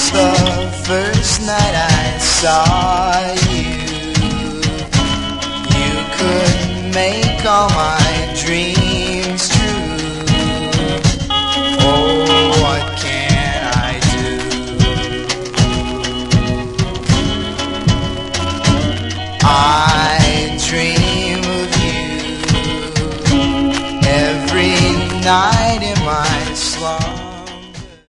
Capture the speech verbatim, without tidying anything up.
the first night I saw you. You could make all my dreams